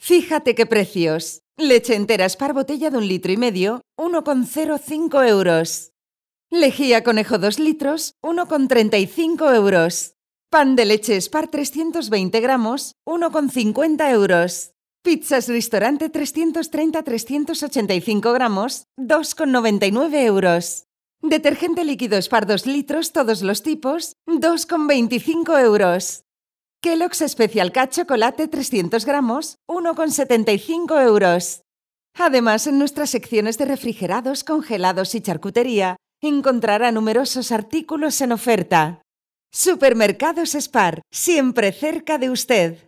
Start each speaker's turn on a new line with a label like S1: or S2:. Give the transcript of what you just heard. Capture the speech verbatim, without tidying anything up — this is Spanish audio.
S1: Fíjate qué precios. Leche entera Spar botella de un litro y medio, uno coma cero cinco euros. Lejía conejo dos litros, uno coma treinta y cinco euros. Pan de leche Spar trescientos veinte gramos, uno coma cincuenta euros. Pizzas Ristorante trescientos treinta a trescientos ochenta y cinco gramos, dos coma noventa y nueve euros. Detergente líquido Spar dos litros, todos los tipos, dos coma veinticinco euros. Kellogg's Special K Chocolate trescientos gramos, uno coma setenta y cinco euros. Además, en nuestras secciones de refrigerados, congelados y charcutería, encontrará numerosos artículos en oferta. Supermercados Spar, siempre cerca de usted.